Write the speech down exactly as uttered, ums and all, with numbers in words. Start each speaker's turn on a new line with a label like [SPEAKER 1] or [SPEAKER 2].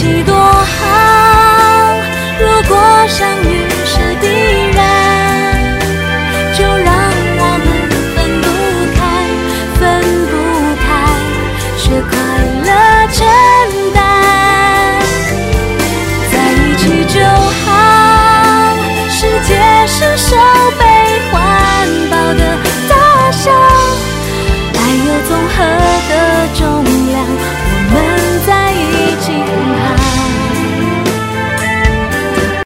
[SPEAKER 1] 起多好。如果相遇是必然，就让我们分不开，分不开，学快乐承担。在一起就好，世界是手被环抱的大小，爱有纵横